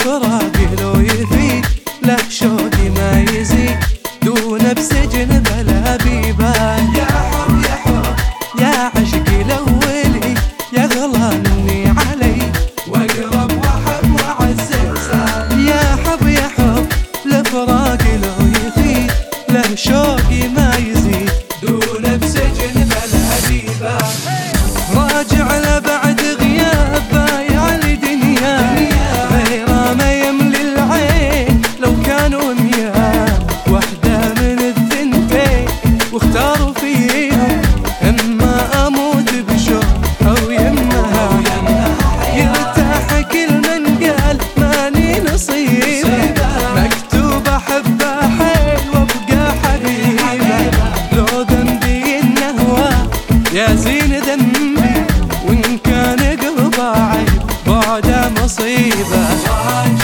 فراقي لو يفيد له شوقي ما يزيد دون بسجن بلا بيبان. يا حب يا حب يا عشقي الأولي يا غلا مني علي واقرب واحب واعز انسان. يا حب لفراقي لو يفيد له شوقي ما يزيد دون بسجن بلا بيبان. راجع له بعد غياب بايع الدنيا غير ما يملي العين لو كانوا مياه وحدة من الثنتين واختاروا فيهم اما اموت بشوق او يمها يرتاح كل من قال ماني نصيب مكتوب احبه حيل وابقى حبيبه لو ذنبي انه هو يا زين ذنبي وإن كان قلبه عيب بعده مصيبة.